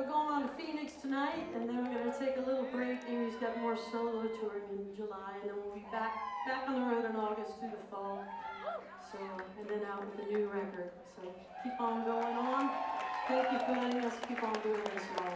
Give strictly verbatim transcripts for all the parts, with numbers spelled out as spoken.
we're going on to Phoenix tonight, and then we're going to take a little break. Amy's got more solo touring in July, and then we'll be back back on the road in August through the fall. So, and then out with a new record. So keep on going on. Thank you for letting us keep on doing this, y'all.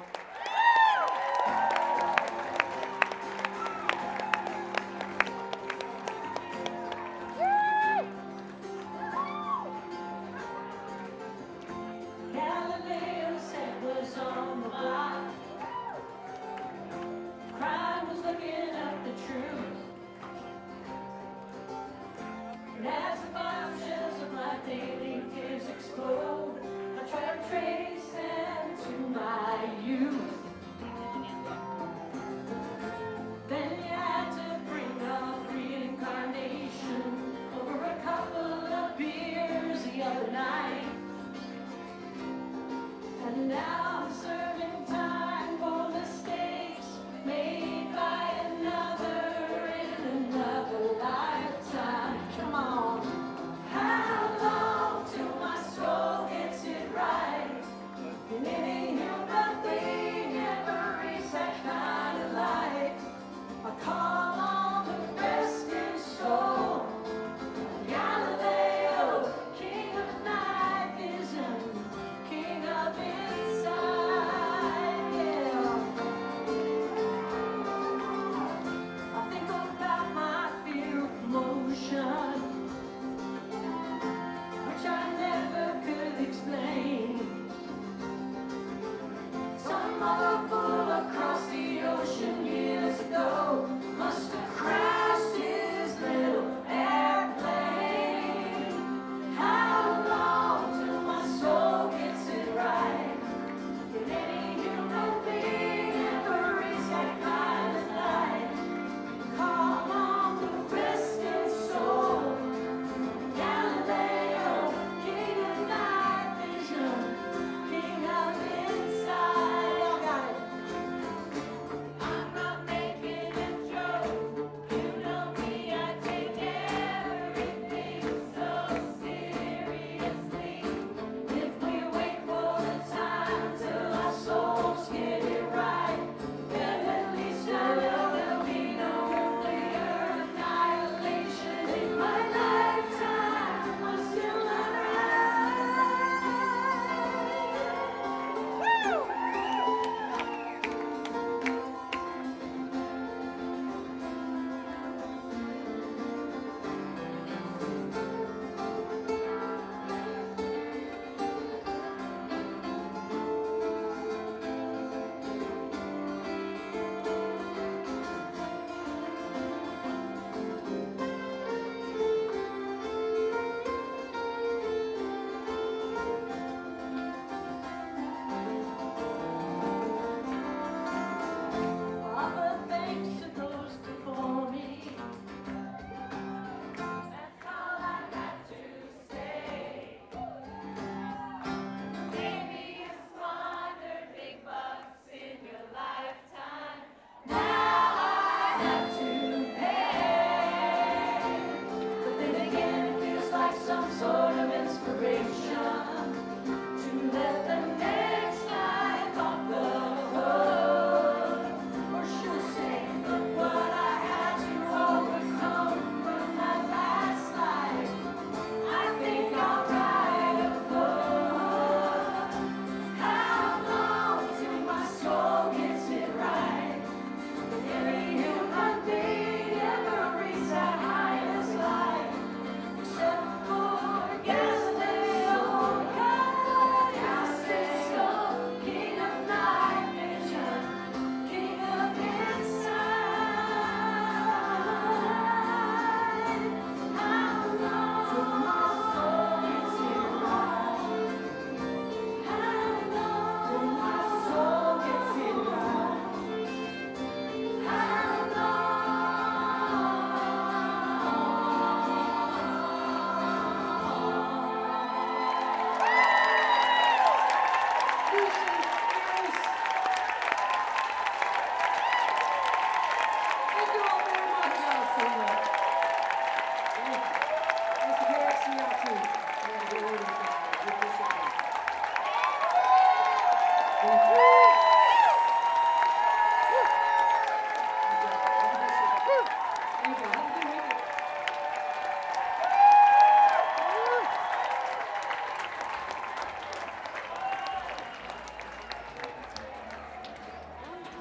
Thank you.